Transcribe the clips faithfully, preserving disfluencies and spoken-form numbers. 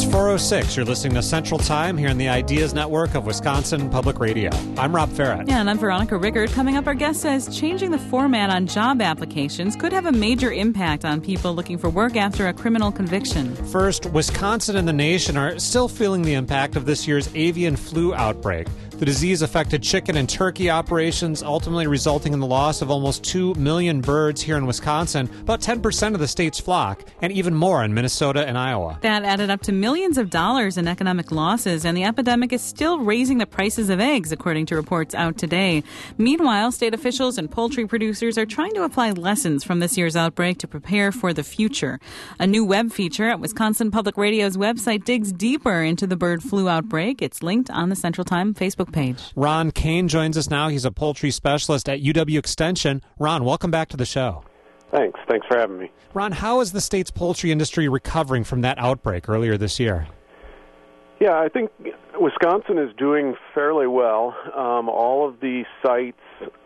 four oh six. You're listening to Central Time here on the Ideas Network of Wisconsin Public Radio. I'm Rob Farrett. Yeah, and I'm Veronica Rickard. Coming up, our guest says changing the format on job applications could have a major impact on people looking for work after a criminal conviction. First, Wisconsin and the nation are still feeling the impact of this year's avian flu outbreak. The disease affected chicken and turkey operations, ultimately resulting in the loss of almost two million birds here in Wisconsin, about ten percent of the state's flock, and even more in Minnesota and Iowa. That added up to millions of dollars in economic losses, and the epidemic is still raising the prices of eggs, according to reports out today. Meanwhile, state officials and poultry producers are trying to apply lessons from this year's outbreak to prepare for the future. A new web feature at Wisconsin Public Radio's website digs deeper into the bird flu outbreak. It's linked on the Central Time Facebook page. Ron Kane joins us now. He's a poultry specialist at U W Extension. Ron, welcome back to the show. Thanks. Thanks for having me. Ron, how is the state's poultry industry recovering from that outbreak earlier this year? Yeah, I think Wisconsin is doing fairly well. Um, all of the sites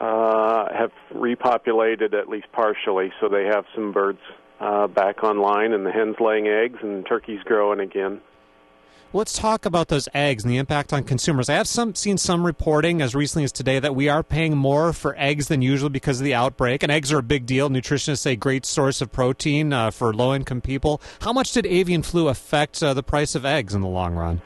uh, have repopulated at least partially, so they have some birds uh, back online, and the hens laying eggs and turkeys growing again. Let's talk about those eggs and the impact on consumers. I have some, seen some reporting as recently as today that we are paying more for eggs than usual because of the outbreak, and eggs are a big deal. Nutritionists say great source of protein uh, for low-income people. How much did avian flu affect uh, the price of eggs in the long run?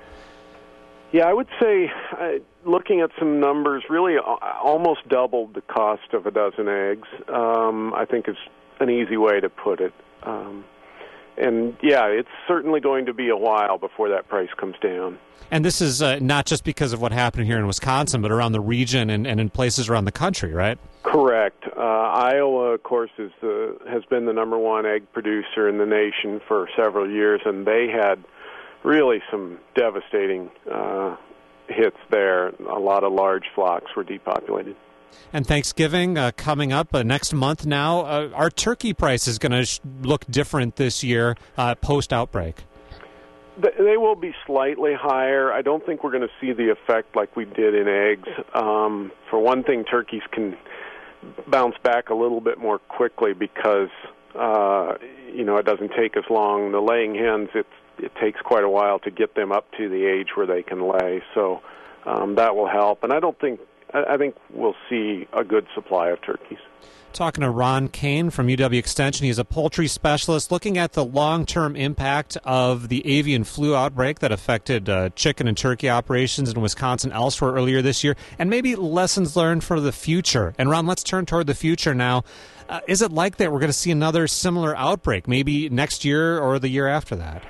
Yeah, I would say, uh, looking at some numbers, really uh, almost doubled the cost of a dozen eggs, um, I think is an easy way to put it. Um And, yeah, it's certainly going to be a while before that price comes down. And this is uh, not just because of what happened here in Wisconsin, but around the region and, and in places around the country, right? Correct. Uh, Iowa, of course, is the, has been the number one egg producer in the nation for several years, and they had really some devastating uh, hits there. A lot of large flocks were depopulated. And Thanksgiving uh, coming up uh, next month now. Uh, our turkey price is going to sh- look different this year uh, post-outbreak. They will be slightly higher. I don't think we're going to see the effect like we did in eggs. Um, for one thing, turkeys can bounce back a little bit more quickly because, uh, you know, it doesn't take as long. The laying hens, it, it takes quite a while to get them up to the age where they can lay. So um, that will help. And I don't think I think we'll see a good supply of turkeys. Talking to Ron Kane from U W Extension. He's a poultry specialist looking at the long-term impact of the avian flu outbreak that affected uh, chicken and turkey operations in Wisconsin elsewhere earlier this year, and maybe lessons learned for the future. And Ron, let's turn toward the future now. Uh, is it like that we're going to see another similar outbreak, maybe next year or the year after that?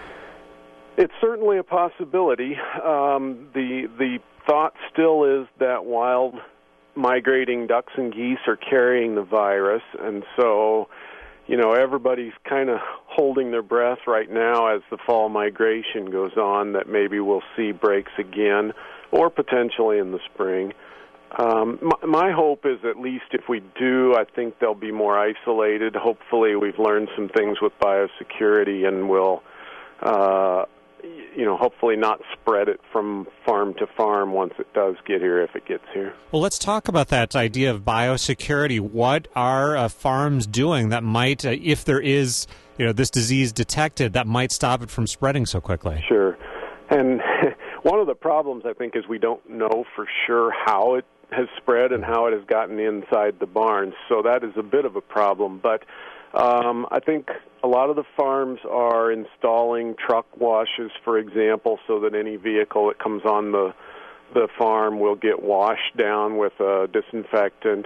It's certainly a possibility. Um, the the thought still is that wild migrating ducks and geese are carrying the virus, and so, you know, everybody's kind of holding their breath right now as the fall migration goes on, that maybe we'll see breaks again, or potentially in the spring. Um, my, my hope is at least if we do, I think they'll be more isolated. Hopefully we've learned some things with biosecurity and we'll uh, you know, hopefully not spread it from farm to farm once it does get here, if it gets here. Well, let's talk about that idea of biosecurity. What are uh, farms doing that might, uh, if there is, you know, this disease detected, that might stop it from spreading so quickly? Sure. And one of the problems, I think, is we don't know for sure how it has spread and how it has gotten inside the barns. So that is a bit of a problem. But Um, I think a lot of the farms are installing truck washes, for example, so that any vehicle that comes on the the farm will get washed down with a disinfectant.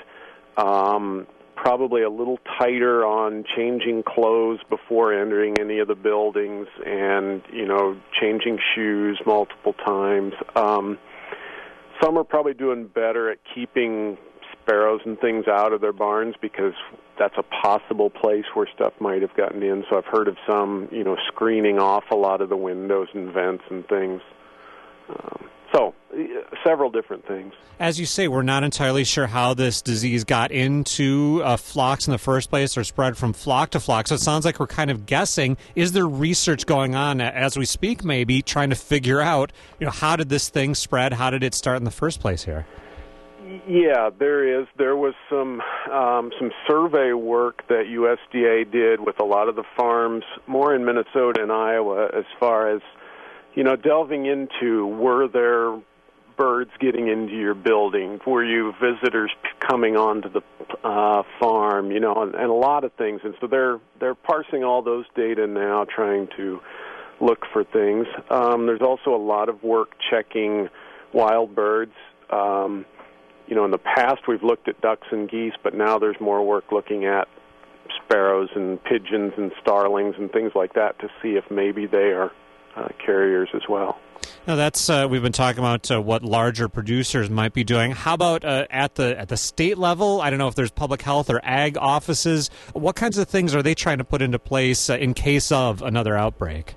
Um, probably a little tighter on changing clothes before entering any of the buildings, and you know, changing shoes multiple times. Um, some are probably doing better at keeping sparrows and things out of their barns because that's a possible place where stuff might have gotten in. So I've heard of some, you know, screening off a lot of the windows and vents and things. Um, so several different things. As you say, we're not entirely sure how this disease got into uh, flocks in the first place or spread from flock to flock. So it sounds like we're kind of guessing. Is there research going on as we speak, maybe, trying to figure out, you know, how did this thing spread? How did it start in the first place here? Yeah, there is. There was some um, some survey work that U S D A did with a lot of the farms, more in Minnesota and Iowa, as far as, you know, delving into, were there birds getting into your building? Were you visitors coming onto the uh, farm? You know, and, and a lot of things. And so they're they're parsing all those data now, trying to look for things. Um, there's also a lot of work checking wild birds. Um, you know, in the past we've looked at ducks and geese, but now there's more work looking at sparrows and pigeons and starlings and things like that to see if maybe they are uh, carriers as well. Now that's uh, we've been talking about uh, what larger producers might be doing. How about uh, at the at the state level? I don't know if there's public health or ag offices. What kinds of things are they trying to put into place uh, in case of another outbreak?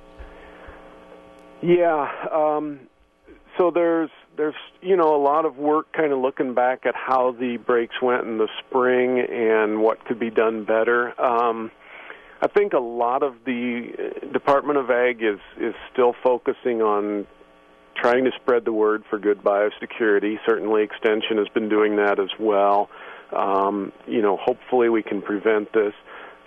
Yeah, um, so there's there's you know a lot of work kind of looking back at how the breaks went in the spring and what could be done better. Um, I think a lot of the Department of Ag is is still focusing on trying to spread the word for good biosecurity. Certainly, Extension has been doing that as well. Um, you know, hopefully we can prevent this.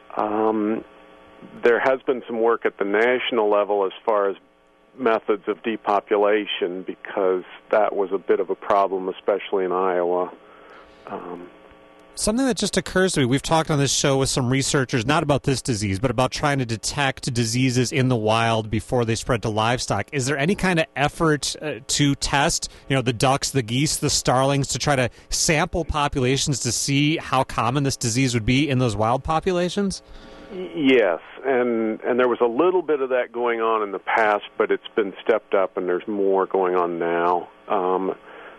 Um, there has been some work at the national level as far as methods of depopulation, because that was a bit of a problem, especially in Iowa. Um, Something that just occurs to me, we've talked on this show with some researchers, not about this disease, but about trying to detect diseases in the wild before they spread to livestock. Is there any kind of effort uh, to test, you know, the ducks, the geese, the starlings, to try to sample populations to see how common this disease would be in those wild populations? Yes, and and there was a little bit of that going on in the past, but it's been stepped up, and there's more going on now. Um,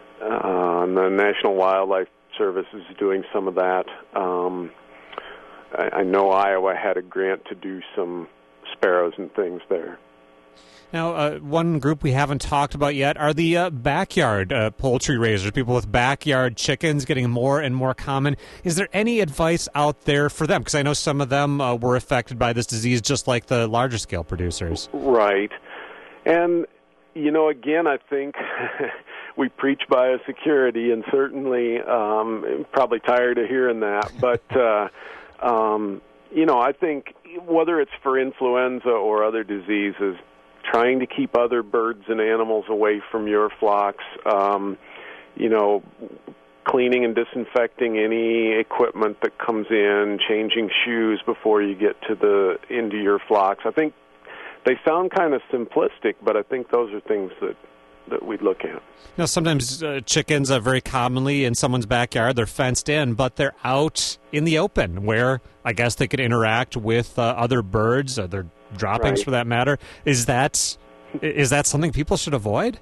uh, and the National Wildlife Service is doing some of that. Um, I, I know Iowa had a grant to do some sparrows and things there. Now, uh, one group we haven't talked about yet are the uh, backyard uh, poultry raisers, people with backyard chickens getting more and more common. Is there any advice out there for them? Because I know some of them uh, were affected by this disease just like the larger scale producers. Right. And, you know, again, I think we preach biosecurity, and certainly um, probably tired of hearing that. But, uh, um, you know, I think whether it's for influenza or other diseases, trying to keep other birds and animals away from your flocks, um, you know, cleaning and disinfecting any equipment that comes in, changing shoes before you get to the into your flocks. I think they sound kind of simplistic, but I think those are things that, that we'd look at. Now, sometimes uh, chickens are very commonly in someone's backyard. They're fenced in, but they're out in the open where I guess they could interact with uh, other birds, uh, their droppings right. for that matter. Is that is that something people should avoid?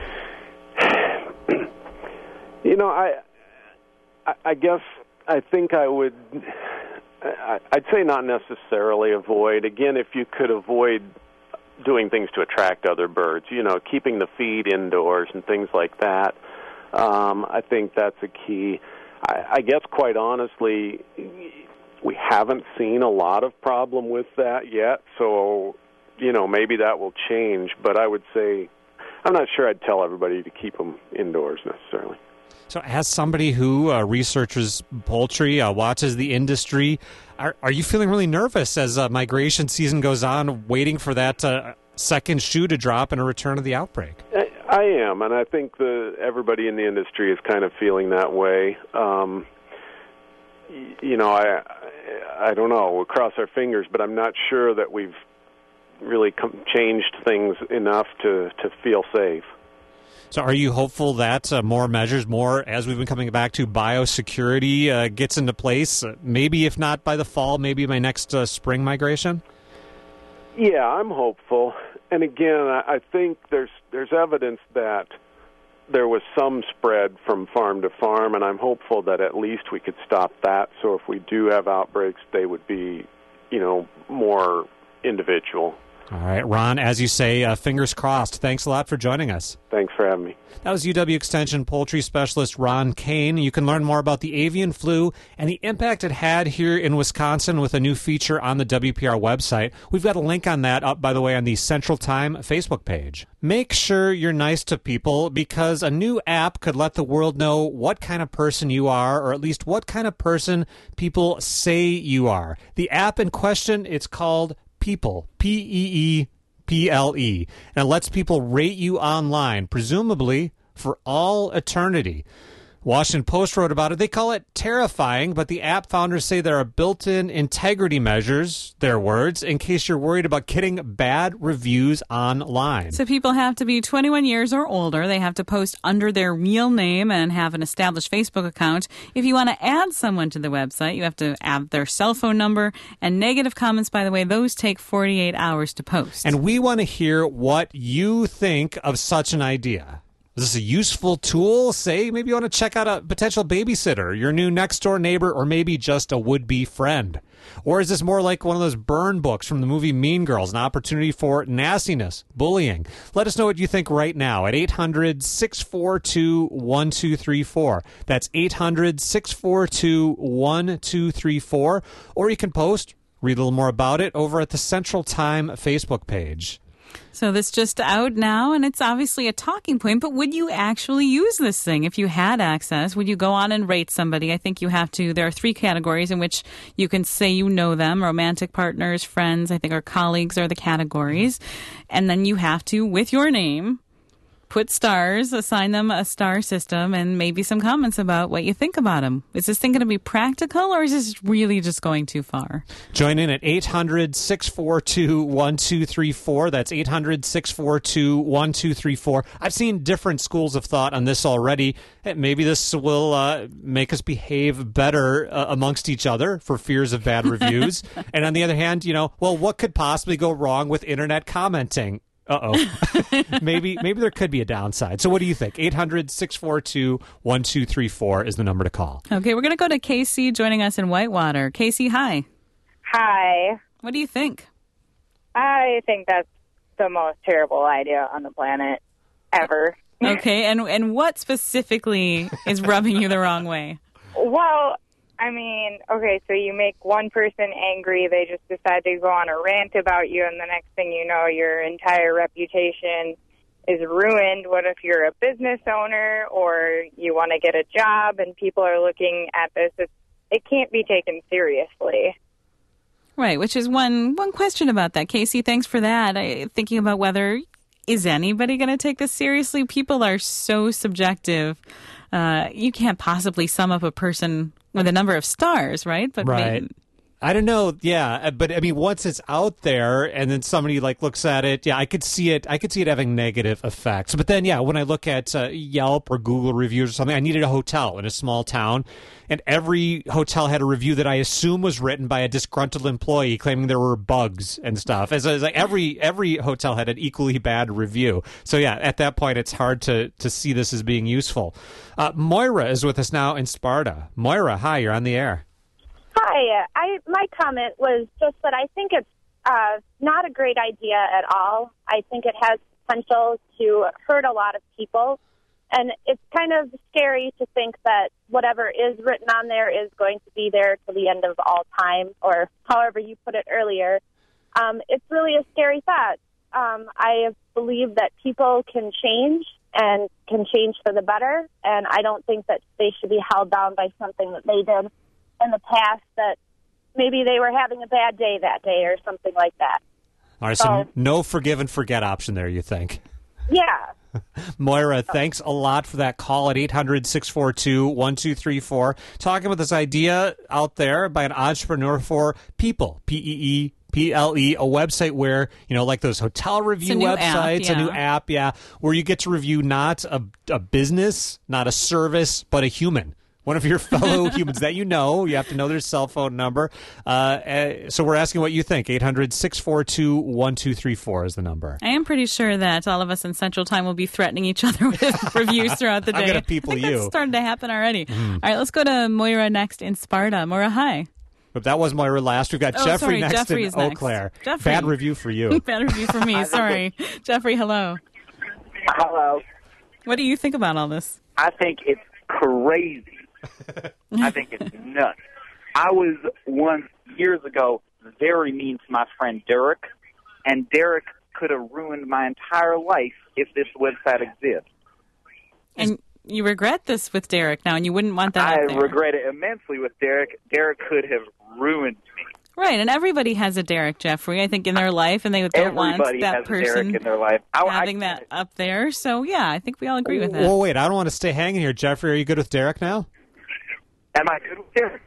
You know, I, I, I guess I think I would. I, I'd say not necessarily avoid. Again, if you could avoid doing things to attract other birds, you know, keeping the feed indoors and things like that, um, I think that's a key. I, I guess, quite honestly, we haven't seen a lot of problem with that yet, so, you know, maybe that will change. But I would say, I'm not sure I'd tell everybody to keep them indoors necessarily. So as somebody who uh, researches poultry, uh, watches the industry, are, are you feeling really nervous as uh, migration season goes on, waiting for that uh, second shoe to drop and a return of the outbreak? I, I am, and I think the everybody in the industry is kind of feeling that way. Um, you know, I I don't know, we'll cross our fingers, but I'm not sure that we've really com- changed things enough to, to feel safe. So are you hopeful that uh, more measures, more, as we've been coming back to, biosecurity uh, gets into place, uh, maybe if not by the fall, maybe by next uh, spring migration? Yeah, I'm hopeful. And again, I, I think there's there's evidence that there was some spread from farm to farm, and I'm hopeful that at least we could stop that. So if we do have outbreaks, they would be, you know, more individual. All right, Ron, as you say, uh, fingers crossed. Thanks a lot for joining us. Thanks for having me. That was U W Extension poultry specialist Ron Kane. You can learn more about the avian flu and the impact it had here in Wisconsin with a new feature on the W P R website. We've got a link on that up, by the way, on the Central Time Facebook page. Make sure you're nice to people because a new app could let the world know what kind of person you are, or at least what kind of person people say you are. The app in question, it's called People, P E E P L E, and it lets people rate you online, presumably for all eternity. Washington Post wrote about it. They call it terrifying, but the app founders say there are built-in integrity measures, their words, in case you're worried about getting bad reviews online. So people have to be twenty-one years or older. They have to post under their real name and have an established Facebook account. If you want to add someone to the website, you have to add their cell phone number. And negative comments, by the way, those take forty-eight hours to post. And we want to hear what you think of such an idea. Is this a useful tool? Say, maybe you want to check out a potential babysitter, your new next-door neighbor, or maybe just a would-be friend. Or is this more like one of those burn books from the movie Mean Girls, an opportunity for nastiness, bullying? Let us know what you think right now at eight hundred, six four two, one two three four. That's eight hundred, six four two, one two three four. Or you can post, read a little more about it, over at the Central Time Facebook page. So this just out now, and it's obviously a talking point, but would you actually use this thing if you had access? Would you go on and rate somebody? I think you have to. There are three categories in which you can say you know them. Romantic partners, friends, I think, or colleagues are the categories. And then you have to, with your name, put stars, assign them a star system, and maybe some comments about what you think about them. Is this thing going to be practical, or is this really just going too far? Join in at eight hundred, six four two, one two three four. That's eight hundred, six four two, one two three four. I've seen different schools of thought on this already. Maybe this will uh, make us behave better uh, amongst each other for fears of bad reviews. And on the other hand, you know, well, what could possibly go wrong with internet commenting? Uh-oh. maybe maybe there could be a downside. So what do you think? eight hundred, six four two, one two three four is the number to call. Okay, we're going to go to Casey joining us in Whitewater. Casey, hi. Hi. What do you think? I think that's the most terrible idea on the planet ever. Okay, and, and what specifically is rubbing you the wrong way? Well, I mean, okay, so you make one person angry, they just decide to go on a rant about you, and the next thing you know, your entire reputation is ruined. What if you're a business owner or you want to get a job and people are looking at this? It's, it can't be taken seriously. Right, which is one one question about that. Casey, thanks for that. I, thinking about whether, is anybody going to take this seriously? People are so subjective. Uh, you can't possibly sum up a person with a number of stars, right? But right. Maybe, I don't know. Yeah, but I mean, once it's out there and then somebody like looks at it, yeah, I could see it. I could see it having negative effects. But then, yeah, when I look at uh, Yelp or Google reviews or something, I needed a hotel in a small town, and every hotel had a review that I assume was written by a disgruntled employee claiming there were bugs and stuff. As, as like every every hotel had an equally bad review. So yeah, at that point, it's hard to to see this as being useful. Uh, Moira is with us now in Sparta. Moira, hi, you're on the air. Hi. I my comment was just that I think it's uh, not a great idea at all. I think it has potential to hurt a lot of people. And it's kind of scary to think that whatever is written on there is going to be there till the end of all time, or however you put it earlier. Um, it's really a scary thought. Um, I believe that people can change and can change for the better, and I don't think that they should be held down by something that they did in the past, that maybe they were having a bad day that day or something like that. All right, so, so no forgive and forget option there, you think? Yeah. Moira, thanks a lot for that call at eight hundred, six four two, one two three four. Talking about this idea out there by an entrepreneur for People, P E E P L E, a website where, you know, like those hotel review websites, app, yeah. a new app, yeah, where you get to review not a, a business, not a service, but a human. One of your fellow humans that you know. You have to know their cell phone number. Uh, uh, so we're asking what you think. eight hundred, six four two, one two three four is the number. I am pretty sure that all of us in Central Time will be threatening each other with reviews throughout the day. I'm going to people I think you. That's starting to happen already. Mm. All right, let's go to Moira next in Sparta. Moira, hi. But that was Moira last. We've got Oh, Jeffrey sorry, next Jeffrey in is Eau next. Claire. Jeffrey. Bad review for you. Bad review for me. Sorry. Jeffrey, hello. Hello. What do you think about all this? I think it's crazy. I think it's nuts. I was once, years ago, very mean to my friend Derek, and Derek could have ruined my entire life if this website exists. And you regret this with Derek now, and you wouldn't want that I out there. regret it immensely with Derek. Derek could have ruined me. Right, and everybody has a Derek, Jeffrey, I think, in their life, and they don't Everybody want that has a Derek person in their life. I, having I, that up there. So, yeah, I think we all agree with that. Well, wait, I don't want to stay hanging here. Jeffrey, are you good with Derek now? Am I good with Derek?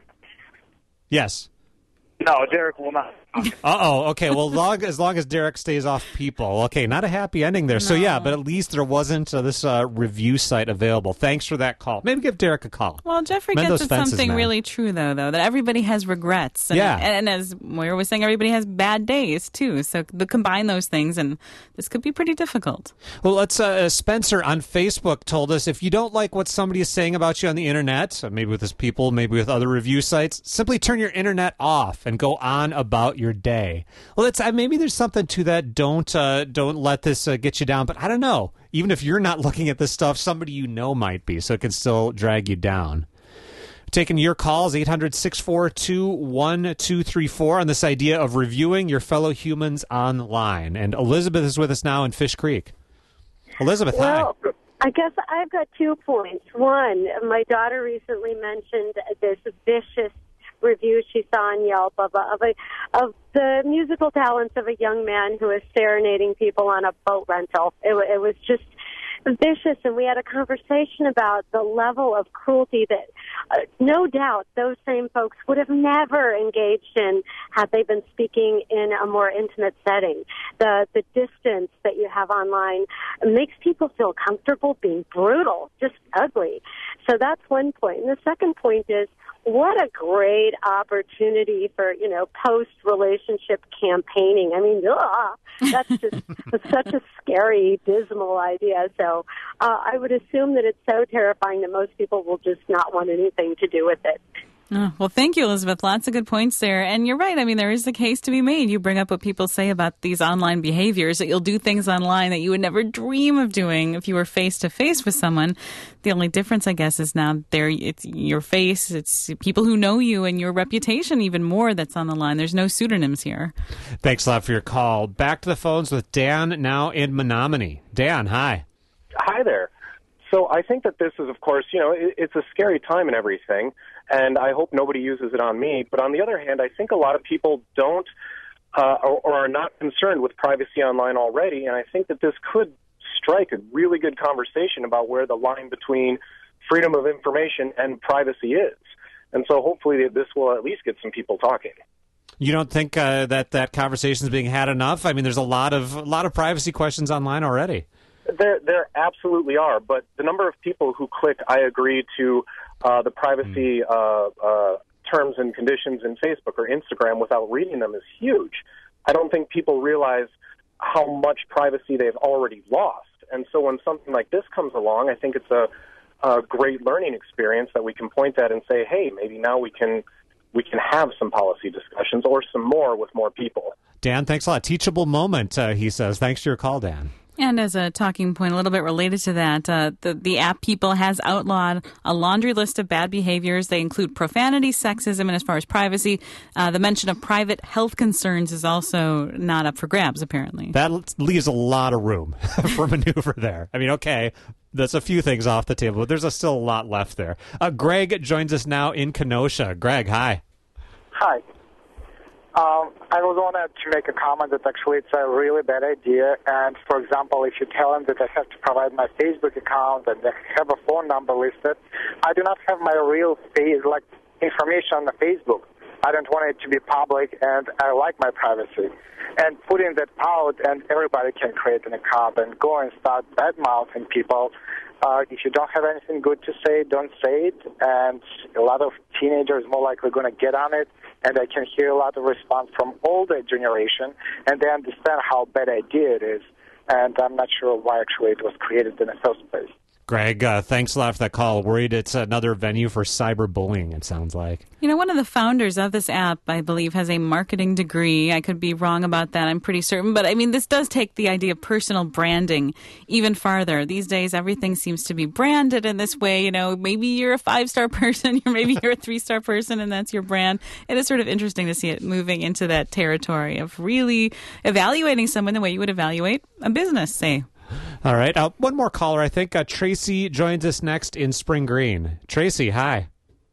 Yes. No, Derek will not. Uh-oh, okay, well, long, as long as Derek stays off people. Okay, not a happy ending there. So, yeah, but at least there wasn't uh, this uh, review site available. Thanks for that call. Maybe give Derek a call. Well, Jeffrey Mend gets those at fences, something man. really true, though, though, that everybody has regrets. And, Yeah. and, and as Moira was saying, everybody has bad days, too. So the, combine those things, and this could be pretty difficult. Well, let's. Uh, Spencer on Facebook told us if you don't like what somebody is saying about you on the internet, uh, maybe with his people, maybe with other review sites, simply turn your internet off and go on about your day. Well, it's uh, maybe there's something to that. Don't uh, don't let this uh, get you down. But I don't know. Even if you're not looking at this stuff, somebody you know might be, so it can still drag you down. Taking your calls, eight hundred, six four two, one two three four on this idea of reviewing your fellow humans online. And Elizabeth is with us now in Fish Creek. Elizabeth, Well, hi. I guess I've got two points. One, my daughter recently mentioned this vicious review she saw on Yelp of a, of, a, of the musical talents of a young man who is serenading people on a boat rental. It, wa- it was just vicious, and we had a conversation about the level of cruelty that uh, no doubt those same folks would have never engaged in had they been speaking in a more intimate setting. The the distance that you have online makes people feel comfortable being brutal, just ugly. So that's one point. And the second point is, what a great opportunity for, you know, post-relationship campaigning. I mean, ugh, that's just such a scary, dismal idea. So uh, I would assume that it's so terrifying that most people will just not want anything to do with it. Oh, well, thank you, Elizabeth. Lots of good points there. And you're right. I mean, there is a case to be made. You bring up what people say about these online behaviors, that you'll do things online that you would never dream of doing if you were face-to-face with someone. The only difference, I guess, is now there it's your face, it's people who know you, and your reputation even more that's on the line. There's no pseudonyms here. Thanks a lot for your call. Back to the phones with Dan now in Menominee. Dan, hi. Hi there. So I think that this is, of course, you know, it, it's a scary time and everything, and I hope nobody uses it on me. But on the other hand, I think a lot of people don't uh, or, or are not concerned with privacy online already, and I think that this could strike a really good conversation about where the line between freedom of information and privacy is. And so hopefully this will at least get some people talking. You don't think uh, that that conversation is being had enough? I mean, there's a lot of a lot of privacy questions online already. There, there absolutely are, but the number of people who click "I agree" to uh, the privacy uh, uh, terms and conditions in Facebook or Instagram without reading them is huge. I don't think people realize how much privacy they've already lost, and so when something like this comes along, I think it's a, a great learning experience that we can point at and say, "Hey, maybe now we can we can have some policy discussions or some more with more people." Dan, thanks a lot. Teachable moment, uh, he says. Thanks for your call, Dan. And as a talking point, a little bit related to that, uh, the, the app People has outlawed a laundry list of bad behaviors. They include profanity, sexism, and as far as privacy, uh, the mention of private health concerns is also not up for grabs, apparently. That leaves a lot of room for maneuver there. I mean, okay, that's a few things off the table, but there's a, still a lot left there. Uh, Greg joins us now in Kenosha. Greg, hi. Hi. Um, I was wanted to make a comment that actually it's a really bad idea. And, for example, if you tell them that I have to provide my Facebook account and they have a phone number listed, I do not have my real face, like, information on the Facebook. I don't want it to be public, and I like my privacy. And putting that out, and everybody can create an account and go and start bad-mouthing people. Uh, if you don't have anything good to say, don't say it. And a lot of teenagers more likely going to get on it. And I can hear a lot of response from older generation, and they understand how bad idea it is. And I'm not sure why actually it was created in the first place. Greg, uh, thanks a lot for that call. Worried it's another venue for cyberbullying, it sounds like. You know, one of the founders of this app, I believe, has a marketing degree. I could be wrong about that, I'm pretty certain. But, I mean, this does take the idea of personal branding even farther. These days, everything seems to be branded in this way. You know, maybe you're a five-star person, or maybe you're a three-star person, and that's your brand. It is sort of interesting to see it moving into that territory of really evaluating someone the way you would evaluate a business, say. All right. Uh, one more caller, I think. Uh, Tracy joins us next in Spring Green. Tracy, hi.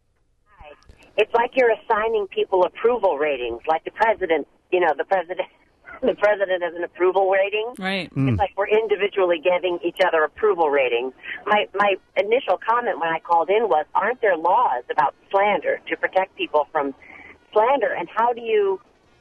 Hi. It's like you're assigning people approval ratings, like the president, you know, the president the president has an approval rating. Right. Mm. It's like we're individually giving each other approval ratings. My, my initial comment when I called in was, aren't there laws about slander to protect people from slander? And how do you,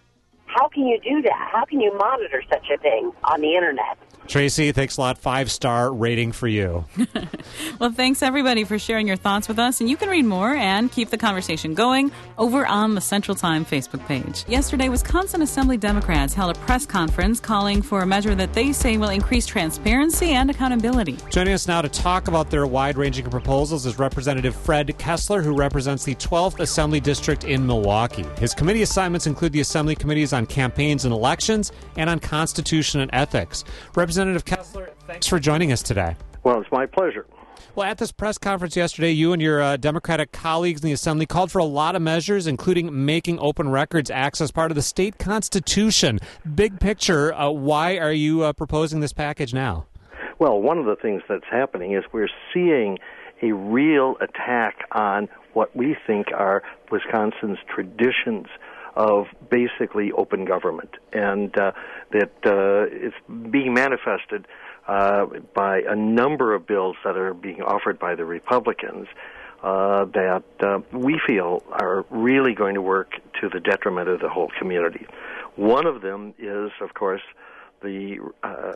how can you do that? How can you monitor such a thing on the Internet? Tracy, thanks a lot. Five-star rating for you. Well, thanks, everybody, for sharing your thoughts with us. And you can read more and keep the conversation going over on the Central Time Facebook page. Yesterday, Wisconsin Assembly Democrats held a press conference calling for a measure that they say will increase transparency and accountability. Joining us now to talk about their wide-ranging proposals is Representative Fred Kessler, who represents the twelfth Assembly District in Milwaukee. His committee assignments include the Assembly Committees on Campaigns and Elections and on Constitution and Ethics. Representative Kessler, thanks for joining us today. Well, it's my pleasure. Well, at this press conference yesterday, you and your uh, Democratic colleagues in the Assembly called for a lot of measures, including making open records access part of the state constitution. Big picture, uh, why are you uh, proposing this package now? Well, one of the things that's happening is we're seeing a real attack on what we think are Wisconsin's traditions of basically open government, and uh, that uh, it's being manifested uh, by a number of bills that are being offered by the Republicans uh, that uh, we feel are really going to work to the detriment of the whole community. One of them is, of course, the uh,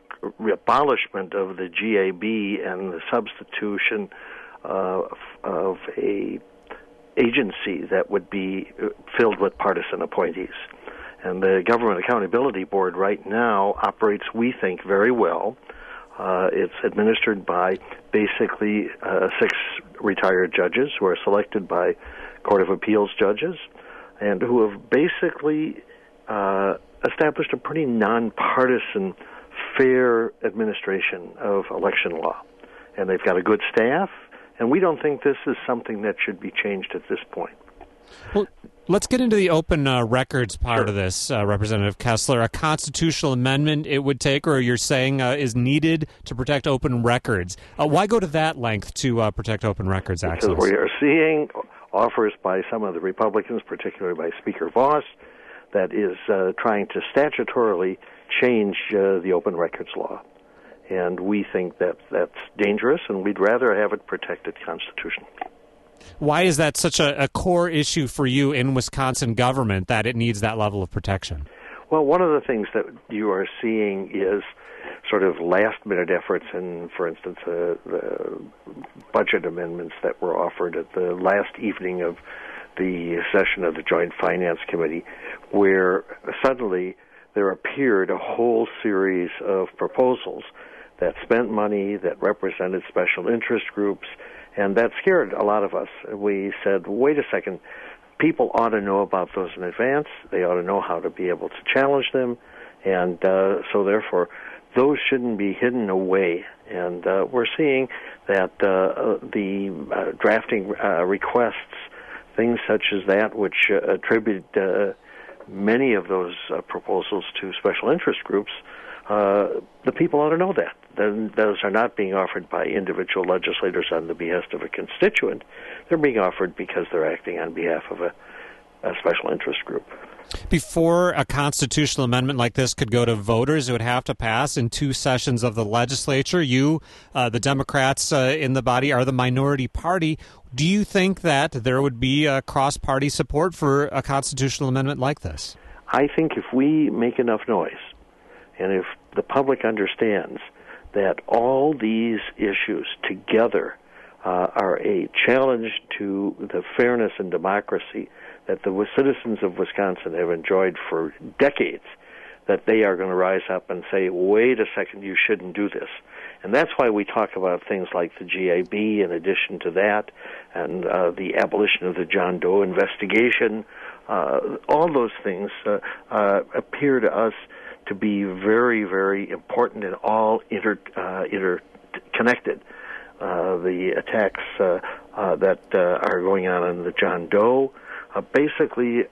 abolishment of the G A B and the substitution uh, of a agency that would be filled with partisan appointees. And the Government Accountability Board right now operates, we think, very well. Uh, it's administered by basically uh, six retired judges who are selected by Court of Appeals judges and who have basically uh, established a pretty nonpartisan, fair administration of election law. And they've got a good staff, and we don't think this is something that should be changed at this point. Well, let's get into the open uh, records part sure. of this, uh, Representative Kessler. A constitutional amendment it would take, or you're saying, uh, is needed to protect open records. Uh, why go to that length to uh, protect open records access? Because we are seeing offers by some of the Republicans, particularly by Speaker Voss, that is uh, trying to statutorily change uh, the open records law. And we think that that's dangerous, and we'd rather have it protected constitutionally. Why is that such a, a core issue for you in Wisconsin government, that it needs that level of protection? Well, one of the things that you are seeing is sort of last-minute efforts in, for instance, uh, the budget amendments that were offered at the last evening of the session of the Joint Finance Committee, where suddenly there appeared a whole series of proposals that spent money, that represented special interest groups, and that scared a lot of us. We said, wait a second, people ought to know about those in advance. They ought to know how to be able to challenge them, and uh, so therefore those shouldn't be hidden away. And uh, we're seeing that uh, the uh, drafting uh, requests, things such as that, which uh, attribute uh, many of those uh, proposals to special interest groups, uh, the people ought to know that. Then those are not being offered by individual legislators on the behest of a constituent. They're being offered because they're acting on behalf of a, a special interest group. Before a constitutional amendment like this could go to voters, it would have to pass in two sessions of the legislature. You, uh, the Democrats uh, in the body, are the minority party. Do you think that there would be a cross-party support for a constitutional amendment like this? I think if we make enough noise, and if the public understands that all these issues together uh, are a challenge to the fairness and democracy that the citizens of Wisconsin have enjoyed for decades, that they are going to rise up and say, wait a second, you shouldn't do this. And that's why we talk about things like the G A B in addition to that, and uh, the abolition of the John Doe investigation. Uh, all those things uh, uh, appear to us to be very, very important and all inter, uh, interconnected. Uh, the attacks uh, uh, that uh, are going on in the John Doe uh, basically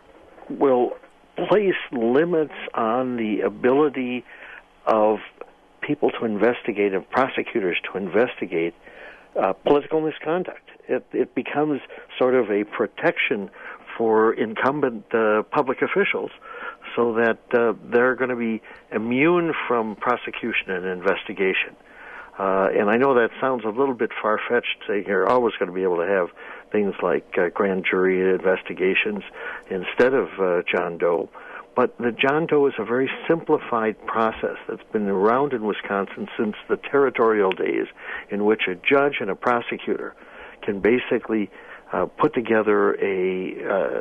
will place limits on the ability of people to investigate and prosecutors to investigate uh, political misconduct. It, it becomes sort of a protection for incumbent uh, public officials so that uh, they're going to be immune from prosecution and investigation. Uh, and I know that sounds a little bit far-fetched, saying you're always going to be able to have things like uh, grand jury investigations instead of uh, John Doe. But the John Doe is a very simplified process that's been around in Wisconsin since the territorial days, in which a judge and a prosecutor can basically uh, put together a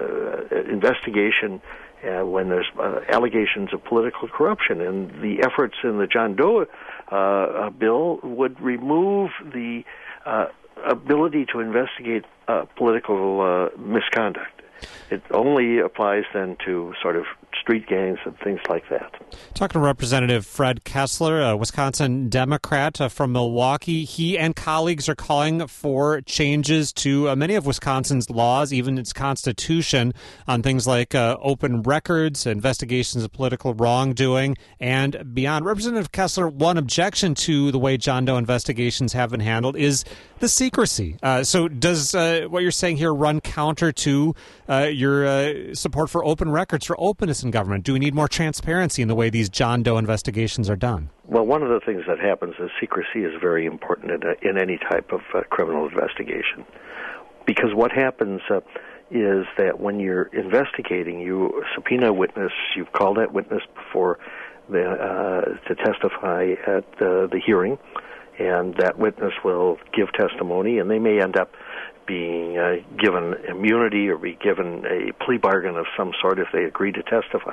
uh, investigation uh, when there's uh, allegations of political corruption. And the efforts in the John Doe uh, bill would remove the uh, ability to investigate uh, political uh, misconduct. It only applies then to sort of street gangs and things like that. Talking to Representative Fred Kessler, a Wisconsin Democrat uh, from Milwaukee. He and colleagues are calling for changes to uh, many of Wisconsin's laws, even its constitution, on things like uh, open records, investigations of political wrongdoing, and beyond. Representative Kessler, one objection to the way John Doe investigations have been handled is the secrecy. Uh, so does uh, what you're saying here run counter to uh, your uh, support for open records, for openness in government? Do we need more transparency in the way these John Doe investigations are done? Well, one of the things that happens is secrecy is very important in, a, in any type of uh, criminal investigation. Because what happens uh, is that when you're investigating, you subpoena a witness, you've called that witness before the, uh, to testify at uh, the hearing, and that witness will give testimony, and they may end up being uh, given immunity or be given a plea bargain of some sort if they agree to testify.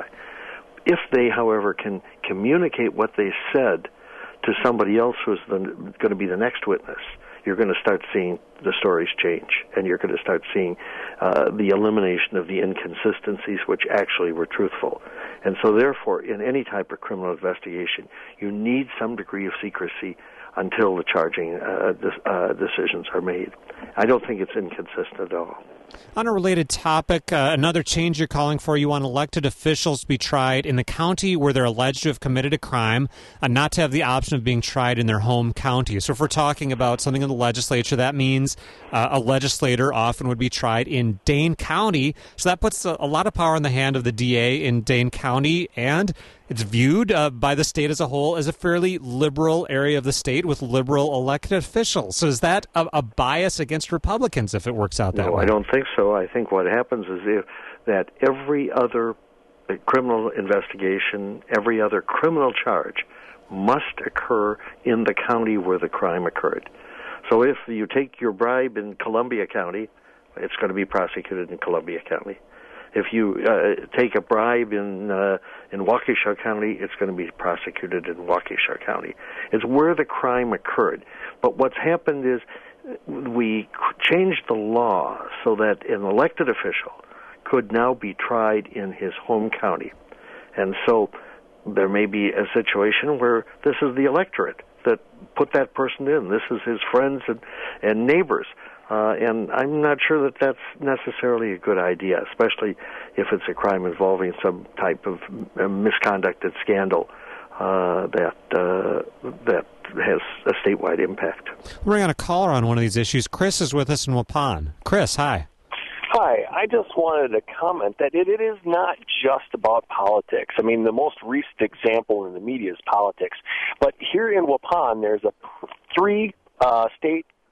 If they, however, can communicate what they said to somebody else who's going to be the next witness, you're going to start seeing the stories change, and you're going to start seeing uh, the elimination of the inconsistencies which actually were truthful. And so, therefore, in any type of criminal investigation, you need some degree of secrecy until the charging uh, de- uh, decisions are made. I don't think it's inconsistent at all. On a related topic, uh, another change you're calling for, you want elected officials to be tried in the county where they're alleged to have committed a crime, and not to have the option of being tried in their home county. So if we're talking about something in the legislature, that means uh, a legislator often would be tried in Dane County. So that puts a, a lot of power in the hand of the D A in Dane County, and it's viewed uh, by the state as a whole as a fairly liberal area of the state with liberal elected officials. So is that a, a bias against Republicans if it works out that no, way? I don't think so. I think what happens is if that every other criminal investigation, every other criminal charge must occur in the county where the crime occurred. So if you take your bribe in Columbia County, it's going to be prosecuted in Columbia County. If you uh, take a bribe in uh, in Waukesha County, it's going to be prosecuted in Waukesha County. It's where the crime occurred. But what's happened is we changed the law so that an elected official could now be tried in his home county. And so there may be a situation where this is the electorate that put that person in. This is his friends and, and neighbors. Uh, and I'm not sure that that's necessarily a good idea, especially if it's a crime involving some type of misconduct and scandal uh, that uh, that has a statewide impact. We're bringing on a caller on one of these issues. Chris is with us in Waupun. Chris, hi. Hi. I just wanted to comment that it, it is not just about politics. I mean, the most recent example in the media is politics. But here in Waupun, there's a three uh, state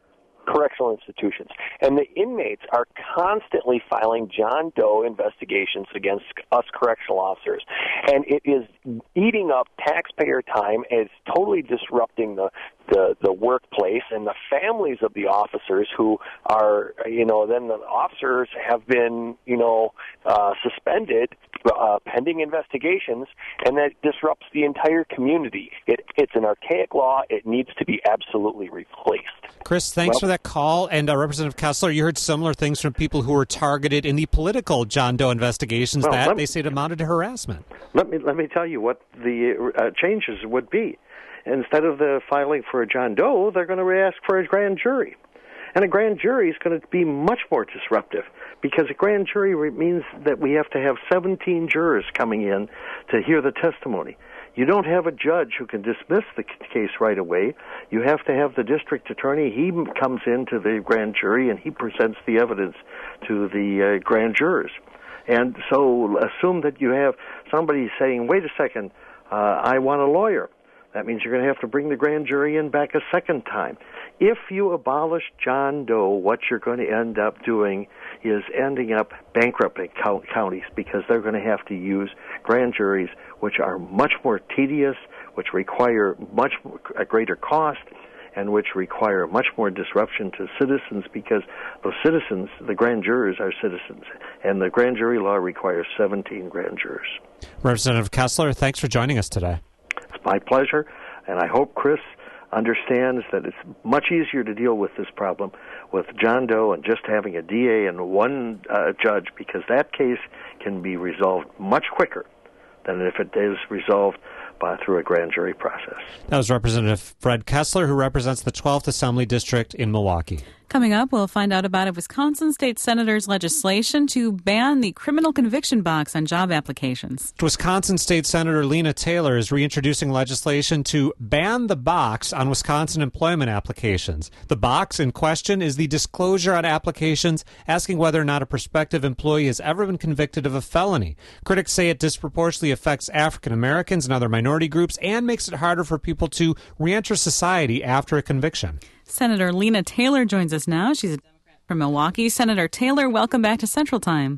correctional institutions. And the inmates are constantly filing John Doe investigations against us correctional officers. And it is eating up taxpayer time. It's totally disrupting the, the, the workplace and the families of the officers who are, you know, then the officers have been, you know, uh, suspended uh, pending investigations, and that disrupts the entire community. It, it's an archaic law. It needs to be absolutely replaced. Chris, thanks well, for that call. And uh, Representative Kessler, you heard similar things from people who were targeted in the political John Doe investigations well, that me, they say amounted to harassment. Let me let me tell you what the uh, changes would be. Instead of the filing for a John Doe, they're going to ask for a grand jury. And a grand jury is going to be much more disruptive because a grand jury means that we have to have seventeen jurors coming in to hear the testimony. You don't have a judge who can dismiss the case right away. You have to have the district attorney. He comes into the grand jury and he presents the evidence to the uh, grand jurors. And so assume that you have somebody saying, wait a second, uh, I want a lawyer. That means you're going to have to bring the grand jury in back a second time. If you abolish John Doe, what you're going to end up doing is ending up bankrupting counties because they're going to have to use grand juries, which are much more tedious, which require much a greater cost, and which require much more disruption to citizens because those citizens, the grand jurors, are citizens, and the grand jury law requires seventeen grand jurors. Representative Kessler, thanks for joining us today. It's my pleasure, and I hope Chris understands that it's much easier to deal with this problem with John Doe and just having a D A and one uh, judge because that case can be resolved much quicker than if it is resolved by, through a grand jury process. That was Representative Fred Kessler, who represents the twelfth Assembly District in Milwaukee. Coming up, we'll find out about a Wisconsin state senator's legislation to ban the criminal conviction box on job applications. Wisconsin State Senator Lena Taylor is reintroducing legislation to ban the box on Wisconsin employment applications. The box in question is the disclosure on applications asking whether or not a prospective employee has ever been convicted of a felony. Critics say it disproportionately affects African Americans and other minority groups and makes it harder for people to reenter society after a conviction. Senator Lena Taylor joins us now. She's a Democrat from Milwaukee. Senator Taylor, welcome back to Central Time.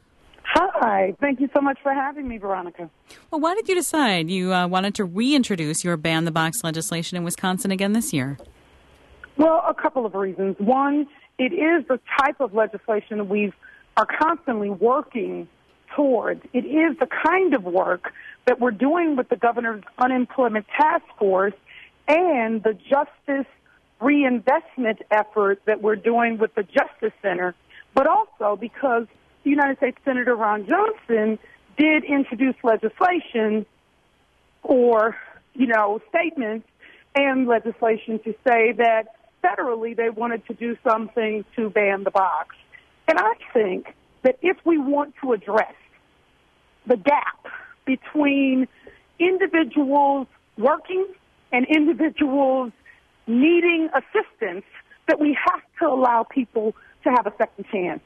Hi. Thank you so much for having me, Veronica. Well, why did you decide you uh, wanted to reintroduce your ban the box legislation in Wisconsin again this year? Well, a couple of reasons. One, it is the type of legislation we are constantly working towards. It is the kind of work that we're doing with the governor's unemployment task force and the justice reinvestment effort that we're doing with the Justice Center, but also because the United States Senator Ron Johnson did introduce legislation or, you know, statements and legislation to say that federally they wanted to do something to ban the box. And I think that if we want to address the gap between individuals working and individuals needing assistance, that we have to allow people to have a second chance.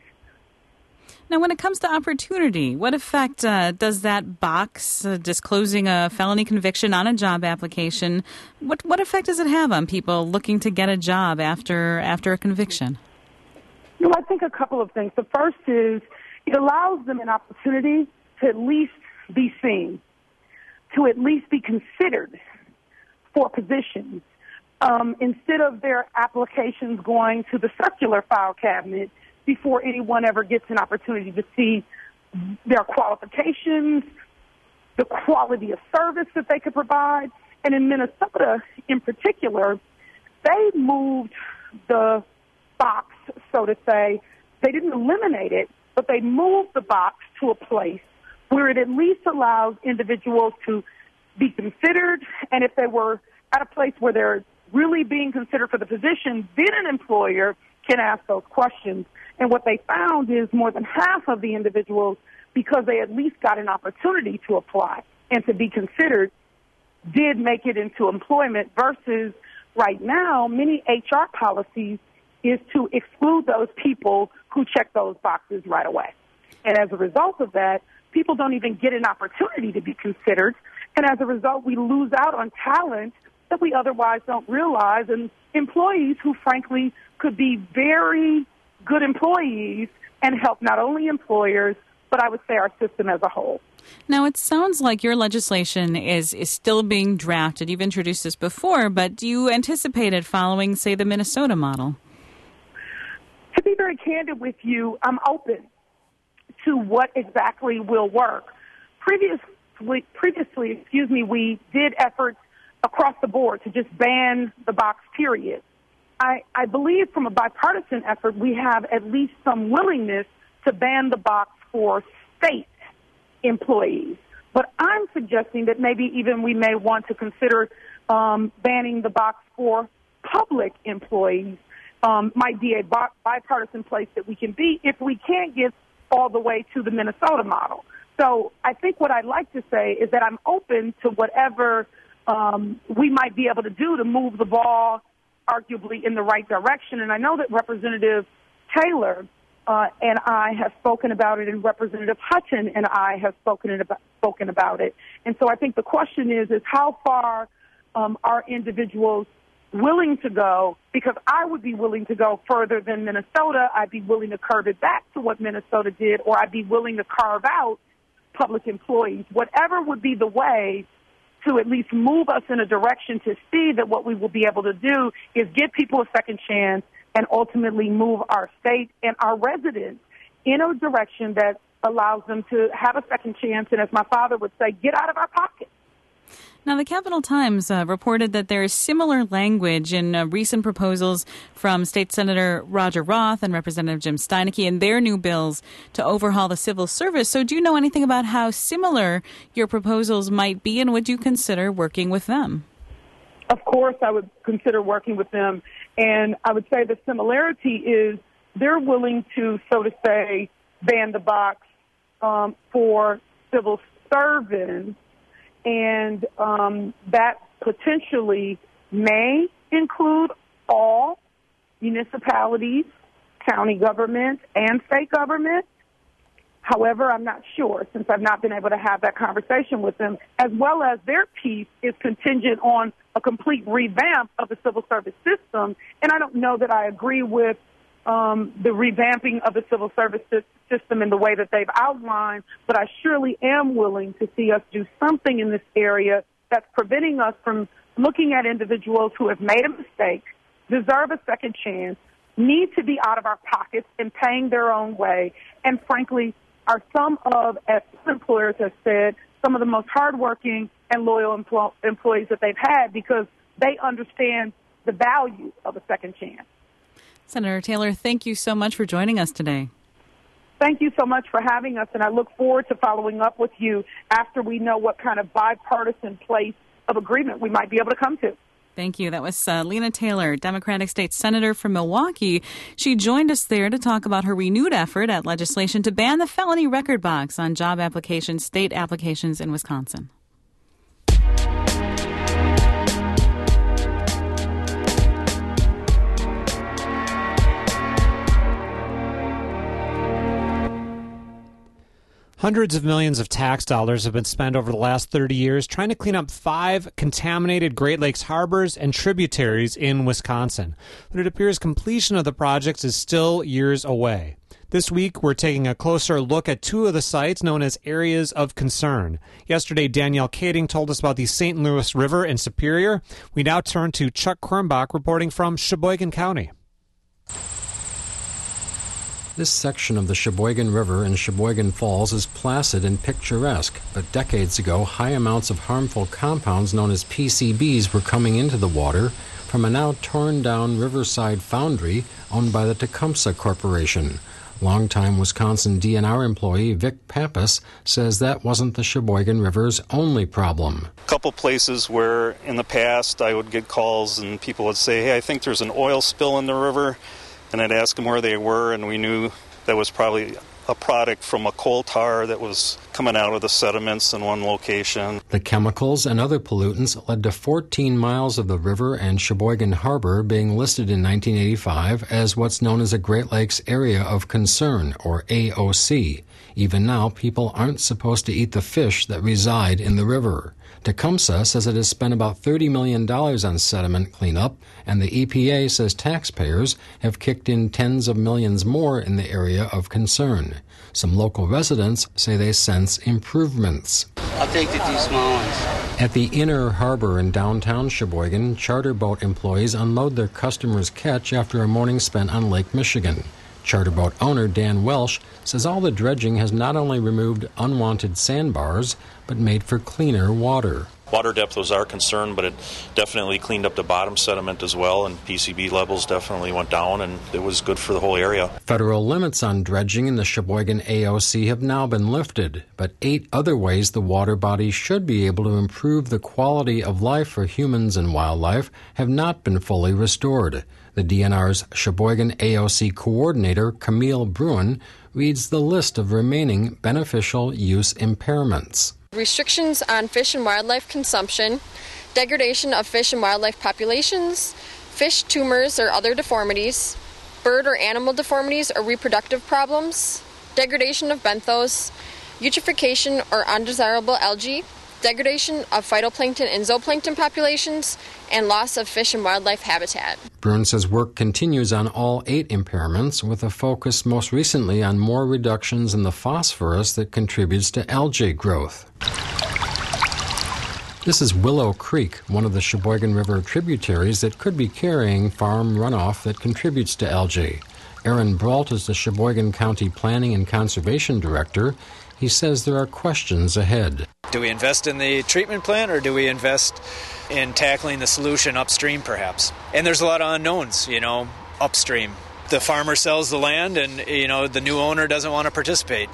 Now, when it comes to opportunity, what effect uh, does that box uh, disclosing a felony conviction on a job application, what what effect does it have on people looking to get a job after after a conviction? Well, I think a couple of things. The first is it allows them an opportunity to at least be seen, to at least be considered for positions. Um, instead of their applications going to the circular file cabinet before anyone ever gets an opportunity to see their qualifications, the quality of service that they could provide. And in Minnesota, in particular, they moved the box, so to say. They didn't eliminate it, but they moved the box to a place where it at least allows individuals to be considered, and if they were at a place where they're really being considered for the position, then an employer can ask those questions. And what they found is more than half of the individuals, because they at least got an opportunity to apply and to be considered, did make it into employment versus right now, many H R policies is to exclude those people who check those boxes right away. And as a result of that, people don't even get an opportunity to be considered. And as a result, we lose out on talent that we otherwise don't realize, and employees who, frankly, could be very good employees and help not only employers, but I would say our system as a whole. Now, it sounds like your legislation is, is still being drafted. You've introduced this before, but do you anticipate it following, say, the Minnesota model? To be very candid with you, I'm open to what exactly will work. Previously, previously, excuse me, we did efforts across the board to just ban the box, period. I, I believe from a bipartisan effort, we have at least some willingness to ban the box for state employees. But I'm suggesting that maybe even we may want to consider um, banning the box for public employees. Um, might be a bi- bipartisan place that we can be if we can't get all the way to the Minnesota model. So I think what I'd like to say is that I'm open to whatever um, we might be able to do to move the ball arguably in the right direction. And I know that Representative Taylor uh, and I have spoken about it, and Representative Hutton and I have spoken, it about, spoken about it. And so I think the question is, is how far um, are individuals willing to go, because I would be willing to go further than Minnesota. I'd be willing to curb it back to what Minnesota did, or I'd be willing to carve out public employees. Whatever would be the way to at least move us in a direction to see that what we will be able to do is give people a second chance and ultimately move our state and our residents in a direction that allows them to have a second chance, and as my father would say, get out of our pockets. Now, the Capital Times uh, reported that there is similar language in uh, recent proposals from State Senator Roger Roth and Representative Jim Steineke in their new bills to overhaul the civil service. So do you know anything about how similar your proposals might be, and would you consider working with them? Of course, I would consider working with them. And I would say the similarity is they're willing to, so to say, ban the box um, for civil servants. And um, that potentially may include all municipalities, county governments, and state governments. However, I'm not sure, since I've not been able to have that conversation with them, as well as their piece is contingent on a complete revamp of the civil service system. And I don't know that I agree with um, the revamping of the civil service system in the way that they've outlined, but I surely am willing to see us do something in this area that's preventing us from looking at individuals who have made a mistake, deserve a second chance, need to be out of our pockets and paying their own way, and frankly, are some of, as employers have said, some of the most hardworking and loyal empl- employees that they've had because they understand the value of a second chance. Senator Taylor, thank you so much for joining us today. Thank you so much for having us, and I look forward to following up with you after we know what kind of bipartisan place of agreement we might be able to come to. Thank you. That was uh, Lena Taylor, Democratic State Senator from Milwaukee. She joined us there to talk about her renewed effort at legislation to ban the felony record box on job applications, state applications in Wisconsin. Hundreds of millions of tax dollars have been spent over the last thirty years trying to clean up five contaminated Great Lakes harbors and tributaries in Wisconsin. But it appears completion of the projects is still years away. This week, we're taking a closer look at two of the sites known as areas of concern. Yesterday, Danielle Kading told us about the Saint Louis River in Superior. We now turn to Chuck Kornbach reporting from Sheboygan County. This section of the Sheboygan River in Sheboygan Falls is placid and picturesque, but decades ago, high amounts of harmful compounds known as P C Bs were coming into the water from a now torn-down riverside foundry owned by the Tecumseh Corporation. Longtime Wisconsin D N R employee Vic Pappas says that wasn't the Sheboygan River's only problem. A couple places where in the past I would get calls and people would say, hey, I think there's an oil spill in the river. And I'd ask them where they were, and we knew that was probably a product from a coal tar that was coming out of the sediments in one location. The chemicals and other pollutants led to fourteen miles of the river and Sheboygan Harbor being listed in nineteen eighty-five as what's known as a Great Lakes Area of Concern, or A O C. Even now, people aren't supposed to eat the fish that reside in the river. Tecumseh says it has spent about thirty million dollars on sediment cleanup, and the E P A says taxpayers have kicked in tens of millions more in the area of concern. Some local residents say they sense improvements. I'll take the two small ones. At the Inner Harbor in downtown Sheboygan, charter boat employees unload their customers' catch after a morning spent on Lake Michigan. Charter boat owner Dan Welsh says all the dredging has not only removed unwanted sandbars, but made for cleaner water. Water depth was our concern, but it definitely cleaned up the bottom sediment as well, and P C B levels definitely went down, and it was good for the whole area. Federal limits on dredging in the Sheboygan A O C have now been lifted, but eight other ways the water body should be able to improve the quality of life for humans and wildlife have not been fully restored. The D N R's Sheboygan A O C coordinator, Camille Bruin, reads the list of remaining beneficial use impairments. Restrictions on fish and wildlife consumption, degradation of fish and wildlife populations, fish tumors or other deformities, bird or animal deformities or reproductive problems, degradation of benthos, eutrophication or undesirable algae, degradation of phytoplankton and zooplankton populations, and loss of fish and wildlife habitat. Bruin says work continues on all eight impairments, with a focus most recently on more reductions in the phosphorus that contributes to algae growth. This is Willow Creek, one of the Sheboygan River tributaries that could be carrying farm runoff that contributes to algae. Aaron Brault is the Sheboygan County Planning and Conservation Director. He says there are questions ahead. Do we invest in the treatment plant, or do we invest in tackling the solution upstream, perhaps? And there's a lot of unknowns, you know, upstream. The farmer sells the land and, you know, the new owner doesn't want to participate.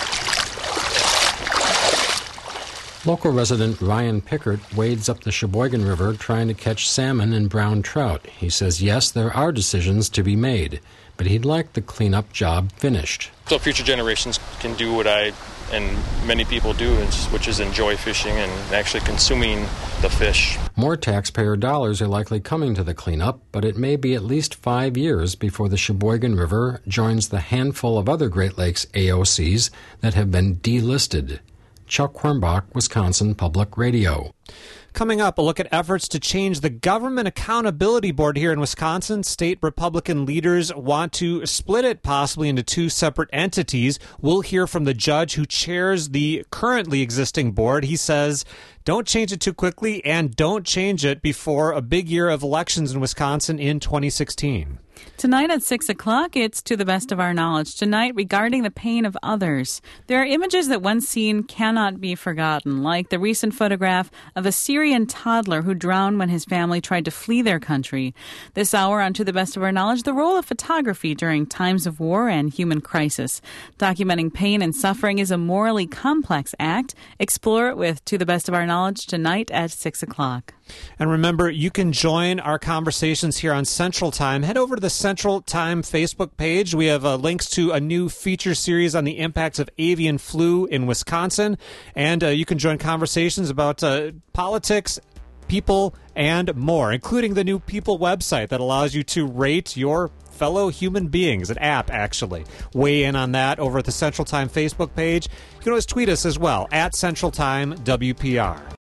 Local resident Ryan Pickert wades up the Sheboygan River trying to catch salmon and brown trout. He says, yes, there are decisions to be made, but he'd like the cleanup job finished. So future generations can do what I and many people do, which is enjoy fishing and actually consuming the fish. More taxpayer dollars are likely coming to the cleanup, but it may be at least five years before the Sheboygan River joins the handful of other Great Lakes A O Cs that have been delisted. Chuck Quirmbach, Wisconsin Public Radio. Coming up, a look at efforts to change the Government Accountability Board here in Wisconsin. State Republican leaders want to split it possibly into two separate entities. We'll hear from the judge who chairs the currently existing board. He says, don't change it too quickly and don't change it before a big year of elections in Wisconsin in twenty sixteen. Tonight at six o'clock, it's To the Best of Our Knowledge. Tonight, regarding the pain of others. There are images that once seen cannot be forgotten, like the recent photograph of a Syrian toddler who drowned when his family tried to flee their country. This hour on To the Best of Our Knowledge, the role of photography during times of war and human crisis. Documenting pain and suffering is a morally complex act. Explore it with To the Best of Our Knowledge tonight at six o'clock. And remember, you can join our conversations here on Central Time. Head over to the Central Time Facebook page. We have uh, links to a new feature series on the impacts of avian flu in Wisconsin. And uh, you can join conversations about uh, politics, people, and more, including the new People website that allows you to rate your fellow human beings, an app, actually. Weigh in on that over at the Central Time Facebook page. You can always tweet us as well, at Central Time W P R.